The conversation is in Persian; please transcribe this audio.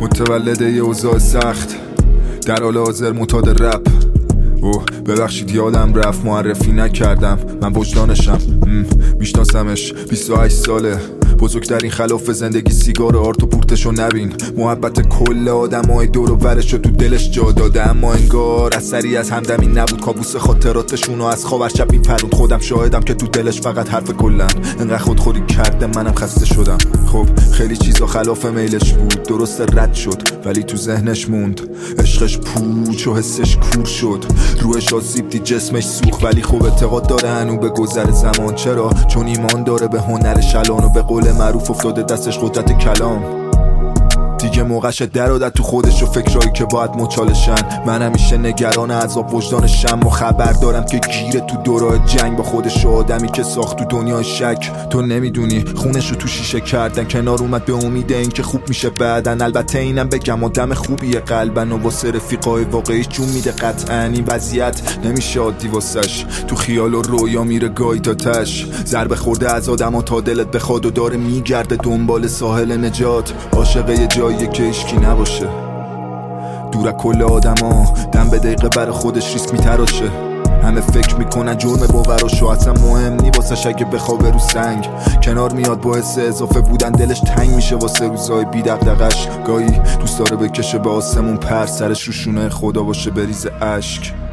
متولد یه اوضاع سخت، در حال حاضر معتاد رپ. ببخشید یادم رفت معرفی نکردم، من وجدانشم، میشناسمش 28 ساله، بزرگترین خلاف زندگی سیگار آرت و پورتشو نبین. محبت کل آدمای دور و برشو تو دلش جا داده، اما انگار اثری از همدمی نبود. کابوس خاطراتشونو از خواب هر شب میپروند. خودم شاهدم که تو دلش فقط حرف کلن، انقدر خودخوری کرده منم خسته شدم. خب خیلی چیزا خلاف میلش بود، درست رد شد ولی تو ذهنش موند. عشقش پوچ و حسش کور شد، روحش آسیب دید جسمش سوخت، ولی خوب اعتقاد داره هنو به گذر زمان. چرا؟ چون ایمان داره به هنرش الان و به قول معروف افتاده دستش قدرت کلام. دیگه موقعش در تو خودش و فکرایی که باید مچالشن. من همیشه نگران عذاب وجدانشم و خبر دارم که گیره تو دورای جنگ با خودش و آدمی که ساخت تو دنیای شک. تو نمیدونی خونش رو تو شیشه کردن، کنار اومد به امید این که خوب میشه بعدن. البته اینم بگم آدم خوبیه قلبن و واسه رفیقای واقعی جون میده قطعاً. این وضعیت نمیشه عادی واسش، تو خیال و رویا میره گاهی تا تش. ضربه خورده از آدما تا دلت بخواد و داره میگرده دنبال ساحل نجات. عاشق یه جاییه که هیچکی نباشه، دور از کل آدما، دم به دقیقه برای خودش ریسک میتراشه. همه فکر میکنن جرم باوراشو اصلا مهم نی واسش، اگه بخوابه رو سنگ کنار میاد با حس اضافه بودن دلش تنگ میشه واسه روزای بی دغدغش. گاهی دوست داره بکشه به آسمون پر، سرش رو شونه خدا باشه بریزه اشک.